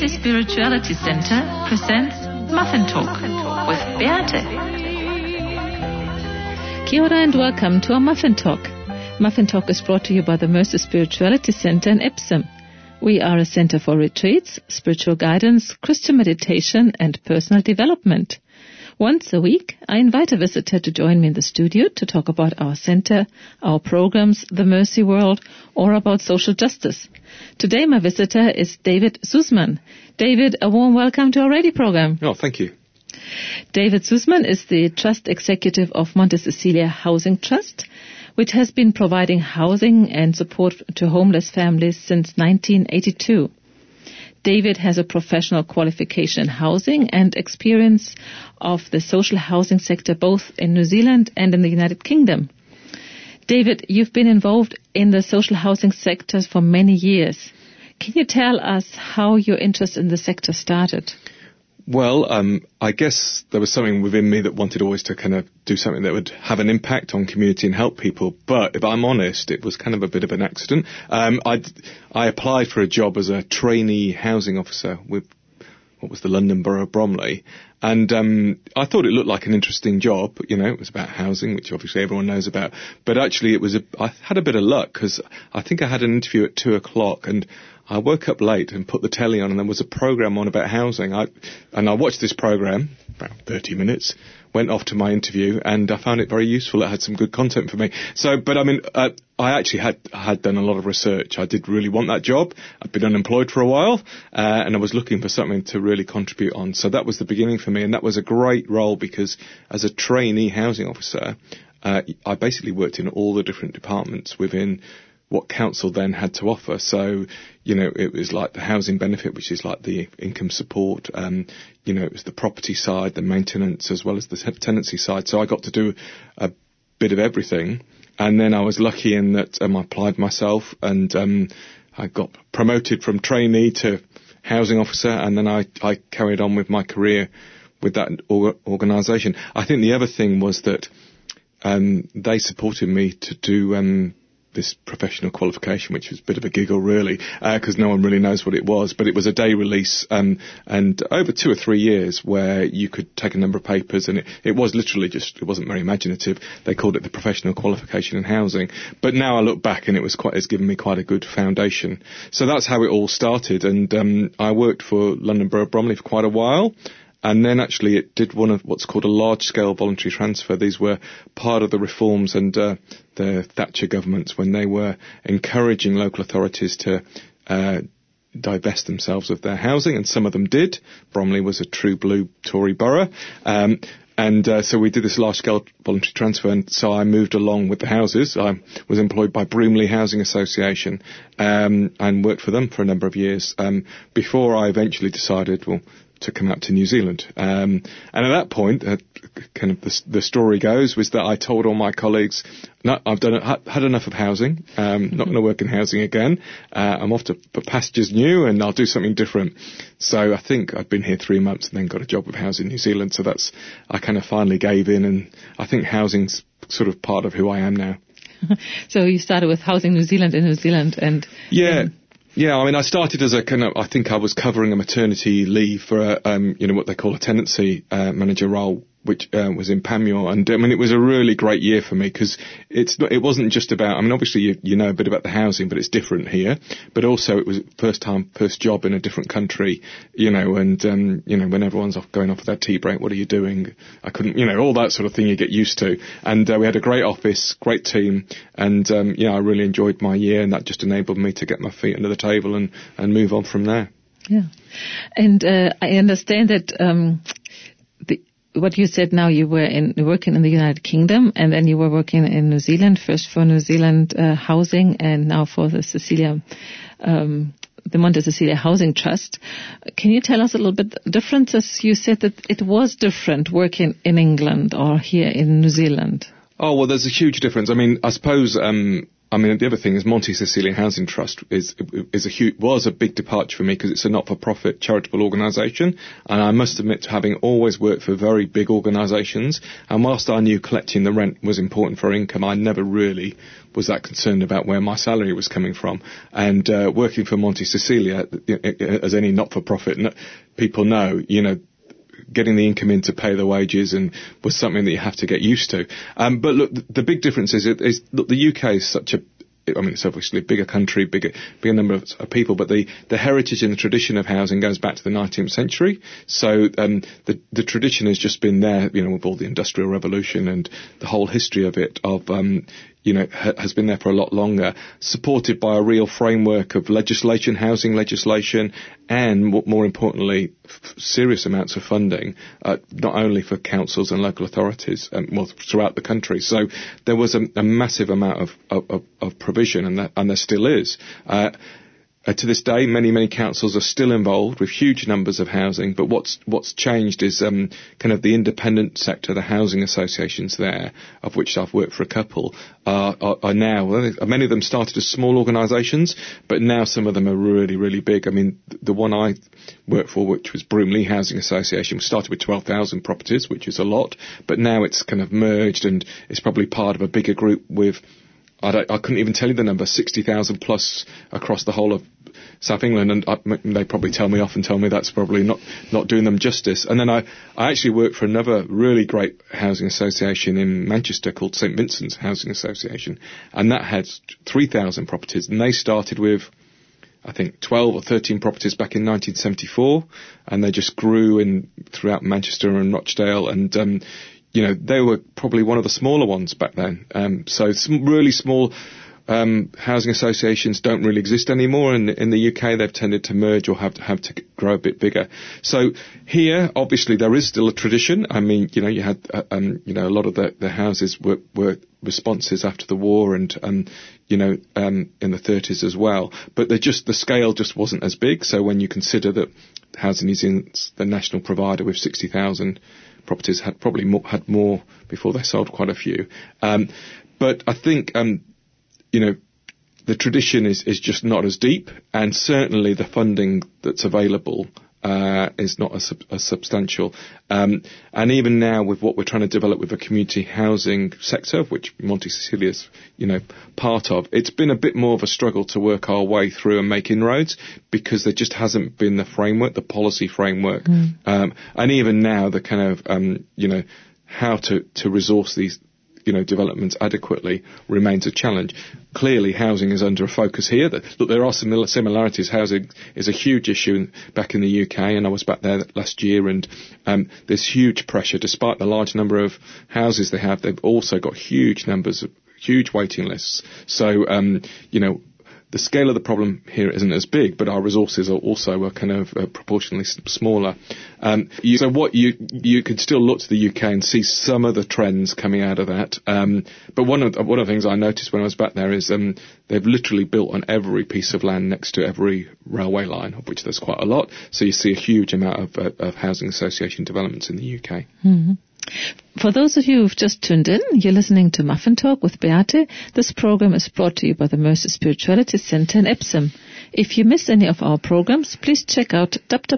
Mercy Spirituality Center presents Muffin Talk with Beate. Kia ora and welcome to our Muffin Talk. Muffin Talk is brought to you by the Mercy Spirituality Center in Epsom. We are a center for retreats, spiritual guidance, Christian meditation and personal development. Once a week, I invite a visitor to join me in the studio to talk about our center, our programs, the Mercy World, or about social justice. Today my visitor is David Sussman. David, a warm welcome to our radio program. Oh, thank you. David Sussman is the Trust Executive of Monte Cecilia Housing Trust, which has been providing housing and support to homeless families since 1982. David has a professional qualification in housing and experience of the social housing sector both in New Zealand and in the United Kingdom. David, you've been involved in the social housing sectors for many years. Can you tell us how your interest in the sector started? Well, I guess there was something within me that wanted always to kind of do something that would have an impact on community and help people. But if I'm honest, it was kind of a bit of an accident. I applied for a job as a trainee housing officer with what was the London Borough of Bromley. And I thought it looked like an interesting job. You know, it was about housing, which obviously everyone knows about. But actually, I had a bit of luck because I think I had an interview at 2:00 and I woke up late and put the telly on and there was a program on about housing. I watched this program, about 30 minutes, went off to my interview and I found it very useful. It had some good content for me. I actually had done a lot of research. I did really want that job. I'd been unemployed for a while and I was looking for something to really contribute on. So that was the beginning for me, and that was a great role because as a trainee housing officer, I basically worked in all the different departments within what council then had to offer. So, you know, it was like the housing benefit, which is like the income support. You know, it was the property side, the maintenance, as well as the tenancy side. So I got to do a bit of everything. And then I was lucky in that I applied myself and I got promoted from trainee to housing officer. And then I carried on with my career with that organisation. I think the other thing was that they supported me to do this professional qualification, which was a bit of a giggle really, because no one really knows what it was, but it was a day release and over 2 or 3 years where you could take a number of papers, and it was literally it wasn't very imaginative. They called it the professional qualification in housing, but now I look back and it's given me quite a good foundation. So that's how it all started, and I worked for London Borough of Bromley for quite a while. And then actually it did one of what's called a large-scale voluntary transfer. These were part of the reforms under the Thatcher governments when they were encouraging local authorities to divest themselves of their housing, and some of them did. Bromley was a true blue Tory borough. So we did this large-scale voluntary transfer, and so I moved along with the houses. I was employed by Broomley Housing Association and worked for them for a number of years before I eventually decided, to come out to New Zealand. And at that point, kind of the story goes, was that I told all my colleagues, no, I've had enough of housing, not going to work in housing again. I'm off to pastures new and I'll do something different. So I think I'd been here 3 months and then got a job with Housing New Zealand. So I kind of finally gave in, and I think housing's sort of part of who I am now. So you started with Housing New Zealand in New Zealand and... Yeah. Yeah, I mean, I started as I think I was covering a maternity leave for what they call a tenancy manager role, which was in Panmure. And I mean, it was a really great year for me because it wasn't just about, I mean, obviously you know a bit about the housing, but it's different here. But also it was first job in a different country, and when everyone's going off for their tea break, what are you doing? I couldn't, all that sort of thing you get used to. And we had a great office, great team. And, I really enjoyed my year, and that just enabled me to get my feet under the table and move on from there. Yeah. And I understand that what you said now, you were working in the United Kingdom, and then you were working in New Zealand, first for New Zealand Housing, and now for the Monte Cecilia Housing Trust. Can you tell us a little bit the differences? You said that it was different working in England or here in New Zealand. Oh, well, there's a huge difference. I mean, I suppose I mean, the other thing is Monte Cecilia Housing Trust was a big departure for me because it's a not-for-profit charitable organisation, and I must admit to having always worked for very big organisations, and whilst I knew collecting the rent was important for income, I never really was that concerned about where my salary was coming from. And working for Monte Cecilia, as any not-for-profit people know, getting the income in to pay the wages and was something that you have to get used to. But look, the big difference is look, the UK is it's obviously a bigger country, bigger number of people, but the heritage and the tradition of housing goes back to the 19th century. So the tradition has just been there, with all the Industrial Revolution and the whole history of it, has been there for a lot longer, supported by a real framework of housing legislation, and more importantly, serious amounts of funding, not only for councils and local authorities, throughout the country. So there was a massive amount of provision, and there still is. To this day, many councils are still involved with huge numbers of housing, but what's changed is kind of the independent sector, the housing associations there, of which I've worked for a couple, are now, many of them started as small organisations, but now some of them are really, really big. I mean, the one I worked for, which was Broomley Housing Association, started with 12,000 properties, which is a lot, but now it's kind of merged and it's probably part of a bigger group with, I couldn't even tell you the number, 60,000 plus across the whole of South England, and they probably tell me that's probably not doing them justice. And then I actually worked for another really great housing association in Manchester called St Vincent's Housing Association, and that had 3,000 properties, and they started with, I think, 12 or 13 properties back in 1974, and they just grew throughout Manchester and Rochdale, and they were probably one of the smaller ones back then. So some really small housing associations don't really exist anymore. In the UK, they've tended to merge or have to grow a bit bigger. So here, obviously, there is still a tradition. I mean, you had, a lot of the houses were responses after the war and in the 30s as well. But the scale just wasn't as big. So when you consider that Housing New Zealand's the national provider with 60,000 properties, had more before they sold quite a few. But I think, the tradition is just not as deep, and certainly the funding that's available is not as substantial. And even now, with what we're trying to develop with the community housing sector, which Monte Cecilia is, part of, it's been a bit more of a struggle to work our way through and make inroads, because there just hasn't been the framework, the policy framework. And even now, the kind of, how to resource these developments adequately remains a challenge. Clearly, housing is under a focus here. Look, there are similarities. Housing is a huge issue back in the UK, and I was back there last year, and there's huge pressure. Despite the large number of houses they have, they've also got huge waiting lists. So, the scale of the problem here isn't as big, but our resources are also kind of proportionally smaller. So what you could still look to the UK and see some of the trends coming out of that. But one of the things I noticed when I was back there is they've literally built on every piece of land next to every railway line, of which there's quite a lot. So you see a huge amount of housing association developments in the UK. Mm-hmm. For those of you who've just tuned in, you're listening to Muffin Talk with Beate. This program is brought to you by the Mercy Spirituality Centre in Epsom. If you missed any of our programs, please check out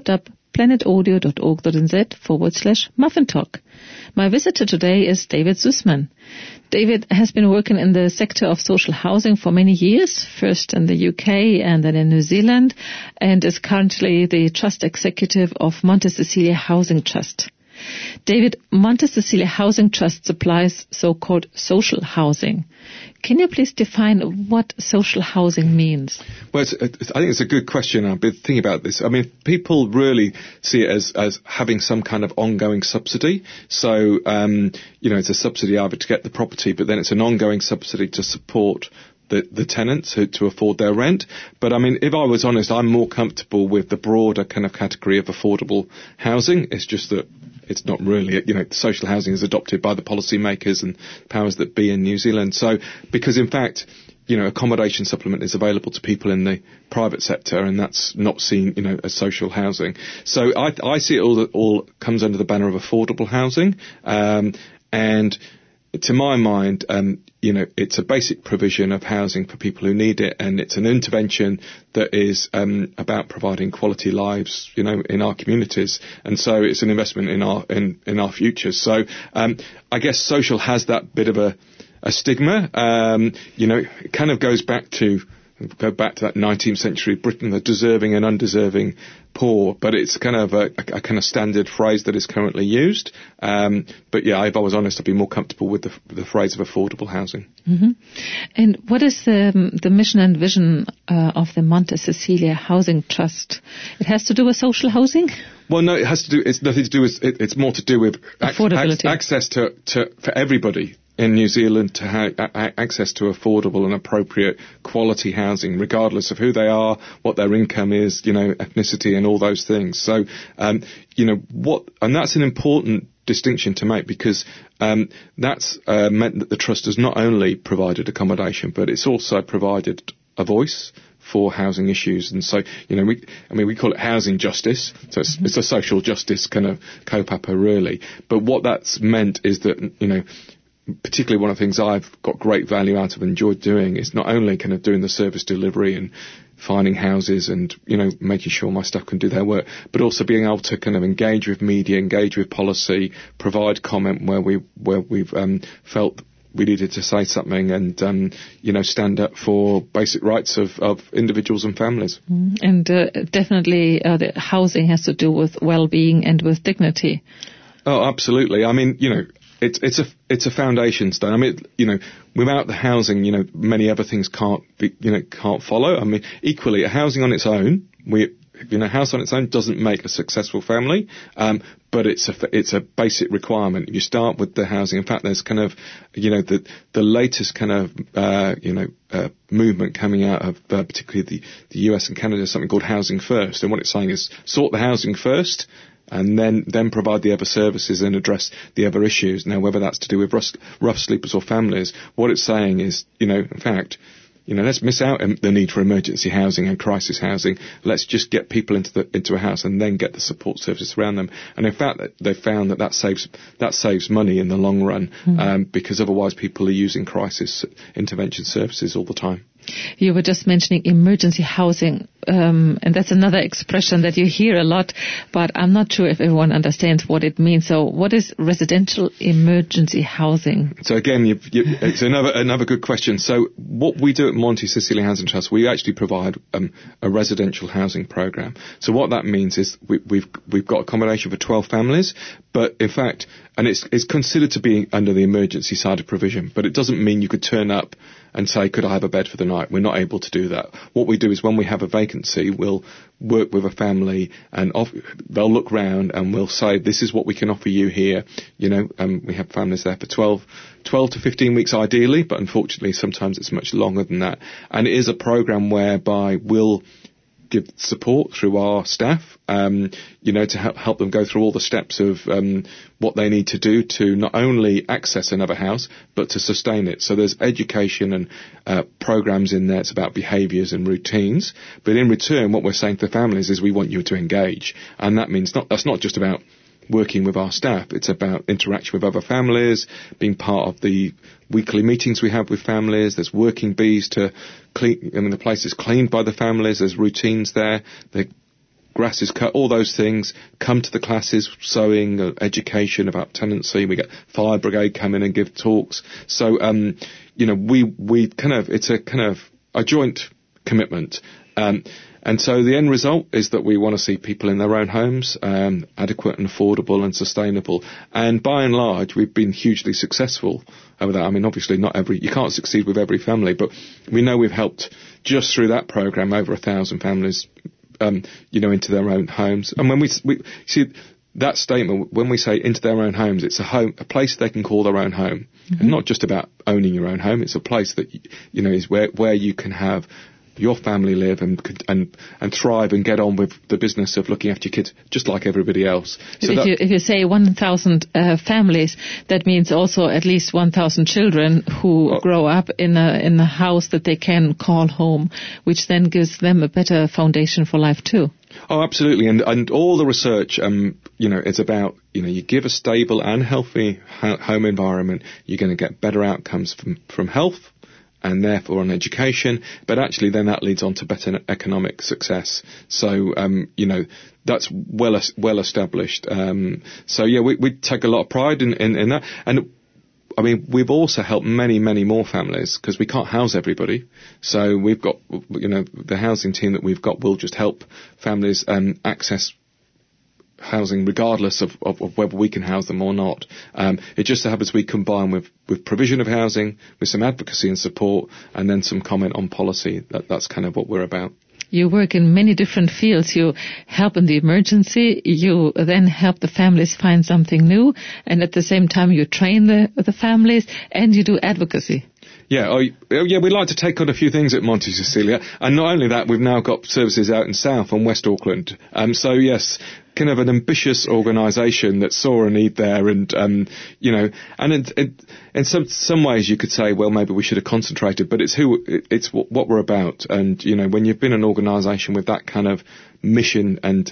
www.planetaudio.org.nz/Muffin Talk. My visitor today is David Zussman. David has been working in the sector of social housing for many years, first in the UK and then in New Zealand, and is currently the Trust Executive of Monte Cecilia Housing Trust. David, Monte Cecilia Housing Trust supplies so-called social housing. Can you please define what social housing means? Well, I think it's a good question. I've been thinking about this. I mean, people really see it as having some kind of ongoing subsidy. So, it's a subsidy either to get the property, but then it's an ongoing subsidy to support the tenants to afford their rent. But I mean, if I was honest, I'm more comfortable with the broader kind of category of affordable housing. It's just that it's not really, social housing is adopted by the policymakers and powers that be in New Zealand. So, because in fact, accommodation supplement is available to people in the private sector, and that's not seen, as social housing. So I see it all comes under the banner of affordable housing, and to my mind, it's a basic provision of housing for people who need it, and it's an intervention that is about providing quality lives, in our communities, and so it's an investment in our futures. So I guess social has that bit of a stigma. It kind of goes back to that 19th century Britain, the deserving and undeserving poor, but it's kind of a kind of standard phrase that is currently used. But yeah, if I was honest, I'd be more comfortable with the phrase of affordable housing. Mm-hmm. And what is the mission and vision of the Monte Cecilia Housing Trust? It has to do with social housing? Well, no, it's nothing to do with, it's more to do with affordability. Access to for everybody in New Zealand to have access to affordable and appropriate quality housing, regardless of who they are, what their income is, ethnicity and all those things. So, and that's an important distinction to make, because that's meant that the Trust has not only provided accommodation, but it's also provided a voice for housing issues. And so, we call it housing justice. So it's a social justice kind of kaupapa, really. But what that's meant is that, particularly one of the things I've got great value out of and enjoyed doing is not only kind of doing the service delivery and finding houses and, making sure my staff can do their work, but also being able to kind of engage with media, engage with policy, provide comment where we've felt we needed to say something, and stand up for basic rights of individuals and families. And definitely the housing has to do with well-being and with dignity. Oh, absolutely. I mean, it's a foundation stone. I mean, without the housing, many other things can't follow. I mean, equally, a housing on its own, house on its own doesn't make a successful family, but it's a basic requirement. You start with the housing. In fact, there's kind of, the latest kind of, movement coming out of particularly the US and Canada is something called Housing First. And what it's saying is sort the housing first, and then provide the other services and address the other issues. Now, whether that's to do with rough sleepers or families, what it's saying is, in fact, let's miss out on the need for emergency housing and crisis housing. Let's just get people into a house and then get the support services around them. And in fact, they've found that saves money in the long run, because otherwise people are using crisis intervention services all the time. You were just mentioning emergency housing, and that's another expression that you hear a lot, but I'm not sure if everyone understands what it means. So what is residential emergency housing? So again, it's another good question. So what we do at Monte Cecilia Housing Trust, we actually provide a residential housing program. So what that means is we've got accommodation for 12 families, but in fact, and it's considered to be under the emergency side of provision, but it doesn't mean you could turn up and say, could I have a bed for the night? We're not able to do that. What we do is when we have a vacancy, we'll work with a family and they'll look round and we'll say, this is what we can offer you here. We have families there for 12 to 15 weeks ideally, but unfortunately sometimes it's much longer than that. And it is a program whereby we'll give support through our staff, to help them go through all the steps of what they need to do to not only access another house, but to sustain it. So there's education and programs in there. It's about behaviours and routines. But in return, what we're saying to families is we want you to engage. And that means that's not just about working with our staff. It's about interaction with other families, being part of the weekly meetings we have with families. There's working bees to clean, the place is cleaned by the families. There's routines there. The grass is cut, all those things. Come to the classes, sewing, education about tenancy. We get fire brigade come in and give talks. So, it's a kind of a joint commitment. And so the end result is that we want to see people in their own homes, adequate and affordable and sustainable. And by and large, we've been hugely successful over that. I mean, obviously you can't succeed with every family, but we know we've helped just through that program over 1,000 families, into their own homes. And when we see that statement, when we say into their own homes, it's a place they can call their own home. Mm-hmm. And not just about owning your own home. It's a place that, is where you can have your family live and thrive and get on with the business of looking after your kids just like everybody else. So if you say 1,000 families, that means also at least 1,000 children who grow up in a house that they can call home, which then gives them a better foundation for life too. Oh, absolutely. And all the research, it's about, you give a stable and healthy home environment, you're going to get better outcomes from health and therefore on education, but actually then that leads on to better economic success. So, that's well established. We take a lot of pride in that. And I mean, we've also helped many, many more families because we can't house everybody. So we've got, the housing team that we've got will just help families access housing regardless of whether we can house them or not. It just so happens we combine with provision of housing, with some advocacy and support, and then some comment on policy. That's kind of what we're about. You work in many different fields. You help in the emergency. You then help the families find something new. And at the same time, you train the families and you do advocacy. Yeah, we like to take on a few things at Monte Cecilia. And not only that, we've now got services out in South and West Auckland. So yes, kind of an ambitious organisation that saw a need there, and and in some ways you could say, well, maybe we should have concentrated, but it's what we're about. And when you've been an organisation with that kind of mission and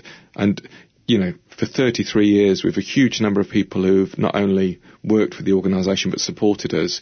for 33 years with a huge number of people who've not only worked for the organisation but supported us,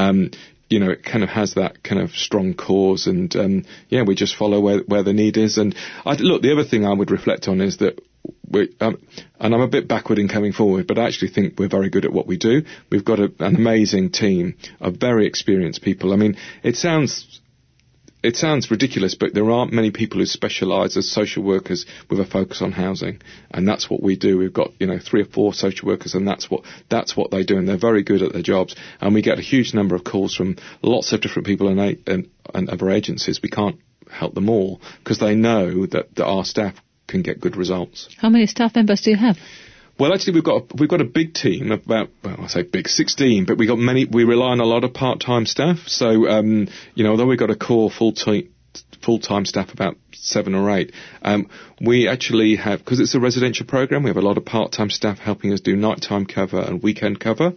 it kind of has that kind of strong cause, and we just follow where the need is. And the other thing I would reflect on is that and I'm a bit backward in coming forward, but I actually think we're very good at what we do. We've got an amazing team of very experienced people. I mean, it sounds ridiculous, but there aren't many people who specialise as social workers with a focus on housing, and that's what we do. We've got 3 or 4 social workers, and that's what they do, and they're very good at their jobs. And we get a huge number of calls from lots of different people and other agencies. We can't help them all because they know that our staff can get good results. How many staff members do you have? Well, actually, we've got a big team of about, I say big, 16, but we rely on a lot of part-time staff. So, although we've got a core full-time staff about 7 or 8, we actually have, because it's a residential program, we have a lot of part-time staff helping us do nighttime cover and weekend cover.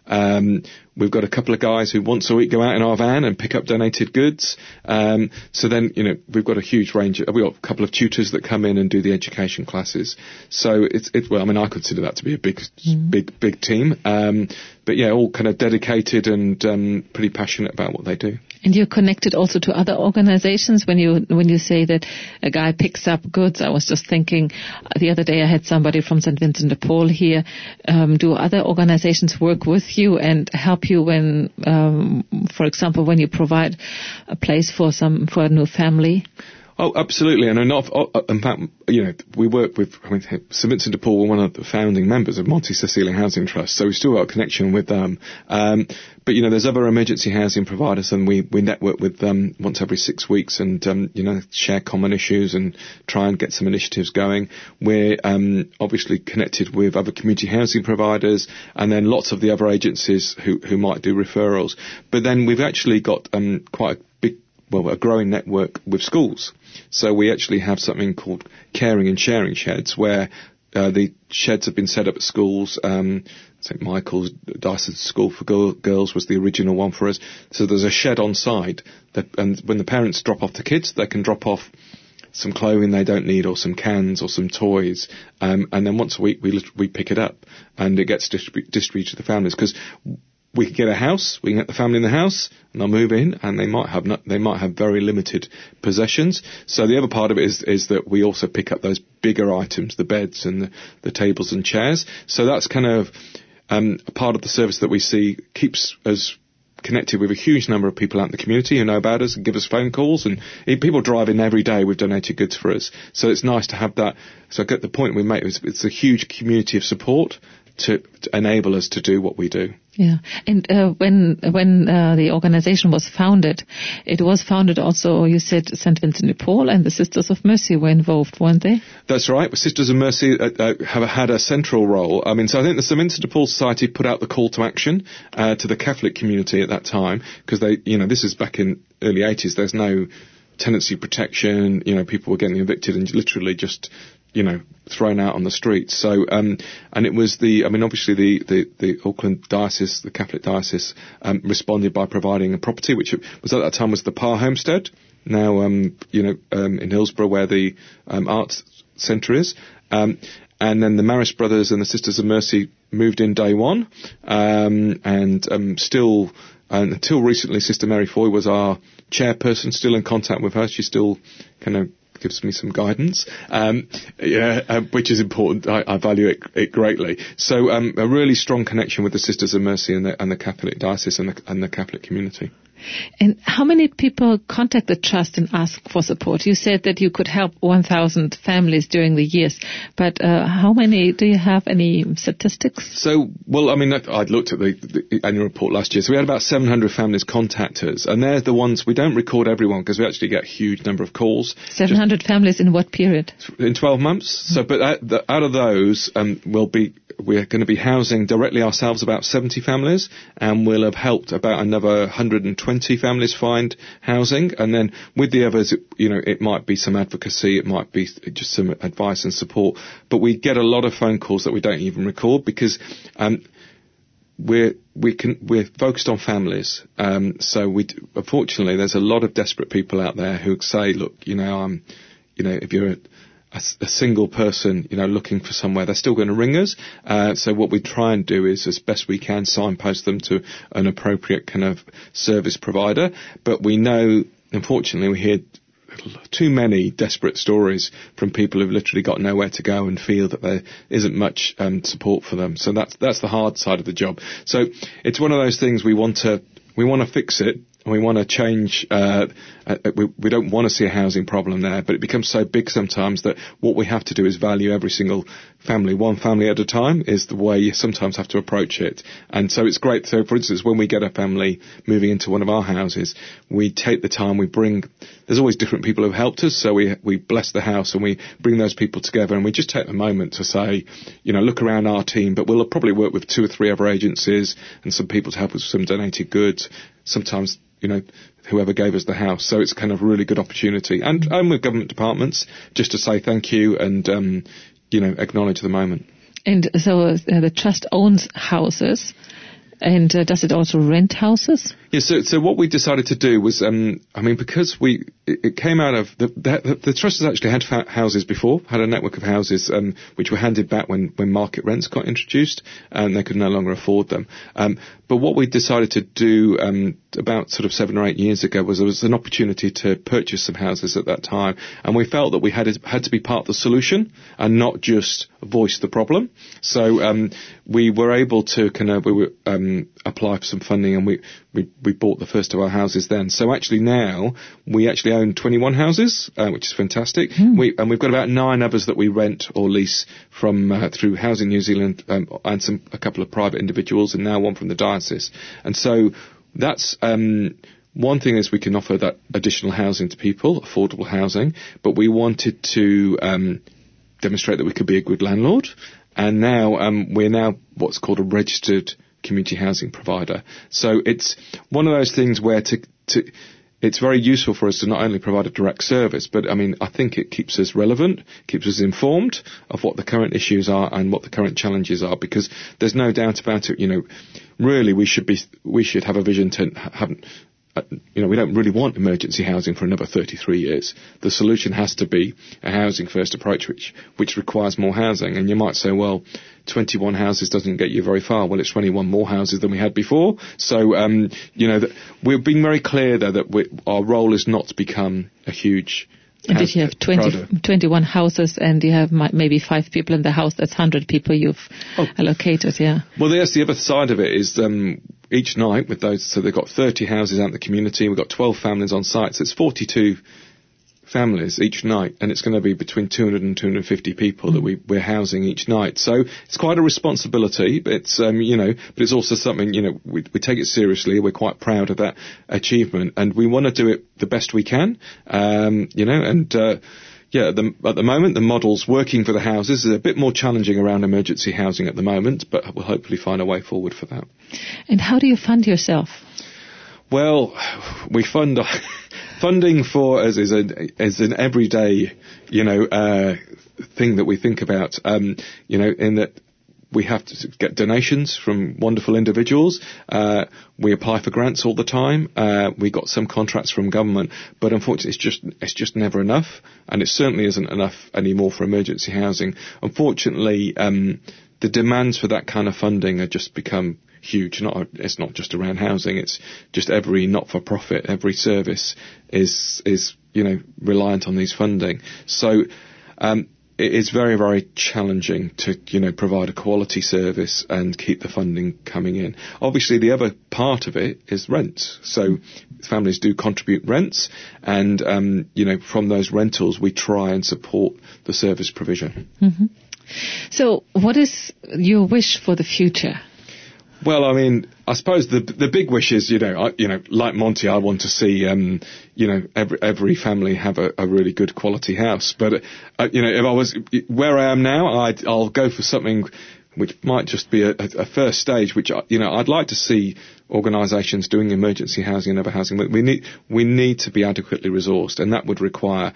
We've got a couple of guys who once a week go out in our van and pick up donated goods. So then, we've got a huge range. We've got a couple of tutors that come in and do the education classes. So I consider that to be a big team. But yeah, all kind of dedicated and pretty passionate about what they do. And you're connected also to other organizations when you say that a guy picks up goods. I was just thinking the other day I had somebody from St. Vincent de Paul here. Do other organizations work with you and help you when, for example, when you provide a place for a new family? Oh, absolutely. And in fact, we work with, St. Vincent de Paul were one of the founding members of Monte Cecilia Housing Trust, so we still got a connection with them. But, there's other emergency housing providers, and we network with them once every 6 weeks and, share common issues and try and get some initiatives going. We're obviously connected with other community housing providers and then lots of the other agencies who might do referrals. But then we've actually got quite a growing network with schools. So we actually have something called caring and sharing sheds, where the sheds have been set up at schools. St. Michael's Dyson School for Girls was the original one for us. So there's a shed on site, and when the parents drop off the kids, they can drop off some clothing they don't need, or some cans, or some toys, and then once a week we pick it up, and it gets distributed to the families, because we can get a house, we can get the family in the house, and they'll move in, and they might have very limited possessions. So the other part of it is that we also pick up those bigger items, the beds and the tables and chairs. So that's kind of a part of the service that we see keeps us connected with a huge number of people out in the community who know about us and give us phone calls, and people drive in every day with donated goods for us. So it's nice to have that. So the point we make is it's a huge community of support to enable us to do what we do. Yeah, and when the organization was founded, it was founded also, you said, St. Vincent de Paul and the Sisters of Mercy were involved, weren't they? That's right. Sisters of Mercy have had a central role. So I think the St. Vincent de Paul Society put out the call to action to the Catholic community at that time, because this is back in early 80s. There's no tenancy protection. People were getting evicted and literally just, thrown out on the streets. So, and it was obviously the Auckland Diocese, the Catholic Diocese, responded by providing a property, which was at that time was the Parr Homestead. Now, in Hillsborough, where the Arts Centre is. And then the Marist Brothers and the Sisters of Mercy moved in day one. Still, until recently, Sister Mary Foy was our chairperson, still in contact with her. She still kind of gives me some guidance, which is important. I value it greatly. So, a really strong connection with the Sisters of Mercy and the Catholic Diocese and the Catholic community. And how many people contact the Trust and ask for support? You said that you could help 1,000 families during the years, but how many, do you have any statistics? So, I'd looked at the annual report last year, so we had about 700 families contact us, and they're the ones, we don't record everyone because we actually get a huge number of calls. 700 families in what period? In 12 months. Mm-hmm. So, but out of those, we're going to be housing directly ourselves about 70 families, and we'll have helped about another 120 families find housing. And then with the others, it might be some advocacy, it might be just some advice and support. But we get a lot of phone calls that we don't even record because we're focused on families. So unfortunately, there's a lot of desperate people out there who say, look, if you're a single person, looking for somewhere, they're still going to ring us. So what we try and do is, as best we can, signpost them to an appropriate kind of service provider. But we know, unfortunately, we hear too many desperate stories from people who've literally got nowhere to go and feel that there isn't much support for them. So that's the hard side of the job. So it's one of those things we want to fix it. We want to change, we don't want to see a housing problem there, but it becomes so big sometimes that what we have to do is value every single family, one family at a time, is the way you sometimes have to approach it. And so it's great. So, for instance, when we get a family moving into one of our houses, we take the time, there's always different people who've helped us, so we bless the house and we bring those people together, and we just take the moment to say, look around our team, but we'll probably work with 2 or 3 other agencies and some people to help us with some donated goods. Sometimes, whoever gave us the house. So it's kind of a really good opportunity. And with government departments, just to say thank you and, acknowledge the moment. And so the Trust owns houses. And does it also rent houses? Yeah, so what we decided to do was, because it came out of, the Trust has actually had houses before, had a network of houses, which were handed back when market rents got introduced, and they could no longer afford them. But what we decided to do, about sort of 7 or 8 years ago was there was an opportunity to purchase some houses at that time, and we felt that we had to be part of the solution and not just voice the problem. So, we were able to apply for some funding, and we bought the first of our houses then. So actually now, we actually own 21 houses, which is fantastic. Mm. And we've got about 9 others that we rent or lease from, through Housing New Zealand, and a couple of private individuals, and now one from the diocese. And so that's, one thing is we can offer that additional housing to people, affordable housing, but we wanted to, demonstrate that we could be a good landlord. And now, we're now what's called a registered community housing provider. So it's one of those things where it's very useful for us to not only provide a direct service, but I think it keeps us relevant, keeps us informed of what the current issues are and what the current challenges are, because there's no doubt about it, really we should have a vision to have, we don't really want emergency housing for another 33 years. The solution has to be a housing first approach, which requires more housing. And you might say, well, 21 houses doesn't get you very far. Well, it's 21 more houses than we had before. So, we're being very clear there that our role is not to become a huge. And if you have 21 houses and you have maybe 5 people in the house, that's 100 people you've allocated, yeah. Well, that's the other side of it is, each night with those, so they've got 30 houses out in the community, we've got 12 families on site, so it's 42 families each night, and it's going to be between 200 and 250 people that we're housing each night. So it's quite a responsibility, but it's, but it's also something, we take it seriously, we're quite proud of that achievement, and we want to do it the best we can, at the moment, the model's working for the houses. It's a bit more challenging around emergency housing at the moment, but we'll hopefully find a way forward for that. And how do you fund yourself? Well, we funding for us is an everyday, thing that we think about, in that we have to get donations from wonderful individuals. We apply for grants all the time. We got some contracts from government, but unfortunately it's just never enough, and it certainly isn't enough anymore for emergency housing. Unfortunately, the demands for that kind of funding have just become huge. It's not just around housing, it's just every not-for-profit, every service is reliant on these funding. So, it is very, very challenging to, provide a quality service and keep the funding coming in. Obviously, the other part of it is rents. So families do contribute rents, and, from those rentals, we try and support the service provision. Mm-hmm. So what is your wish for the future? Well, I mean, I suppose the big wish is, like Monty, I want to see, every family have a really good quality house. But, if I was where I am now, I'll go for something which might just be a first stage, which, I'd like to see organisations doing emergency housing and other housing. But we need to be adequately resourced, and that would require,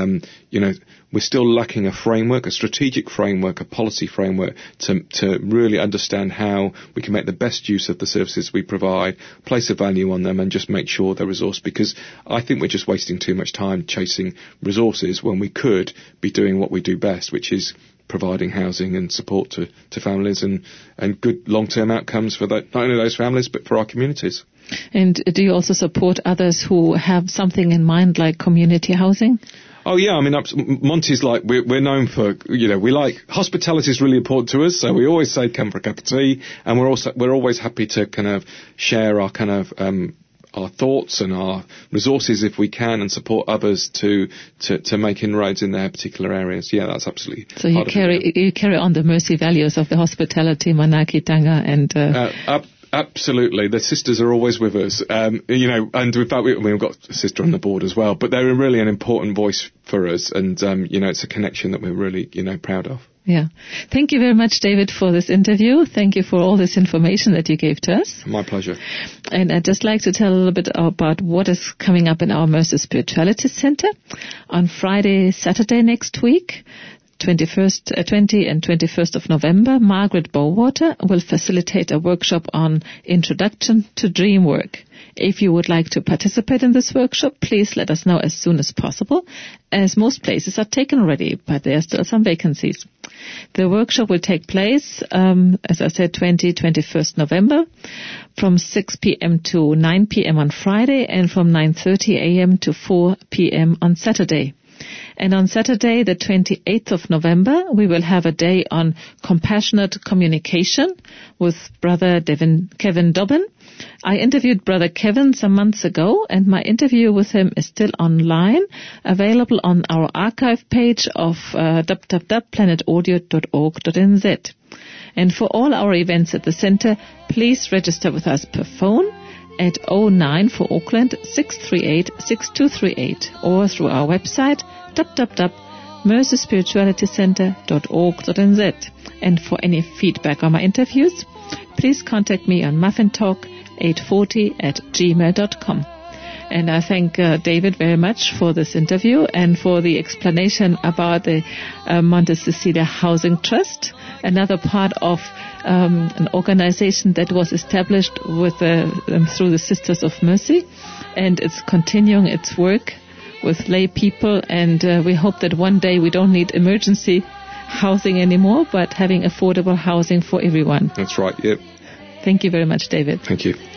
we're still lacking a framework, a strategic framework, a policy framework to really understand how we can make the best use of the services we provide, place a value on them, and just make sure they're resourced. Because I think we're just wasting too much time chasing resources when we could be doing what we do best, which is providing housing and support to families and good long-term outcomes for not only those families but for our communities. And do you also support others who have something in mind like community housing? Oh yeah, I mean, Monty's like, we're known for, we like, hospitality is really important to us, so we always say come for a cup of tea, and we're always happy to kind of share our kind of, our thoughts and our resources if we can, and support others to make inroads in their particular areas. Yeah, that's absolutely. So you carry on the mercy values of the hospitality, Manakitanga, and absolutely. The sisters are always with us, and in fact we've got a sister on the board as well. But they're really an important voice for us, and it's a connection that we're really proud of. Yeah. Thank you very much, David, for this interview. Thank you for all this information that you gave to us. My pleasure. And I'd just like to tell a little bit about what is coming up in our Mercy Spirituality Center. On Friday, Saturday next week, 20 and 21st of November, Margaret Bowater will facilitate a workshop on Introduction to Dream Work. If you would like to participate in this workshop, please let us know as soon as possible, as most places are taken already, but there are still some vacancies. The workshop will take place, as I said, 21st November, from 6 p.m. to 9 p.m. on Friday, and from 9:30 a.m. to 4 p.m. on Saturday. And on Saturday, the 28th of November, we will have a day on compassionate communication with Brother Kevin Dobbin. I interviewed Brother Kevin some months ago, and my interview with him is still online, available on our archive page of www.planetaudio.org.nz. And for all our events at the center, please register with us per phone at 09 for Auckland 638 6238, or through our website www.mercyspiritualitycenter.org.nz. And for any feedback on my interviews, please contact me on muffintalk840@gmail.com. And I thank David very much for this interview and for the explanation about the Monte Cecilia Housing Trust, another part of an organization that was established with through the Sisters of Mercy, and it's continuing its work with lay people, and we hope that one day we don't need emergency housing anymore, but having affordable housing for everyone. That's right, yep. Thank you very much, David. Thank you.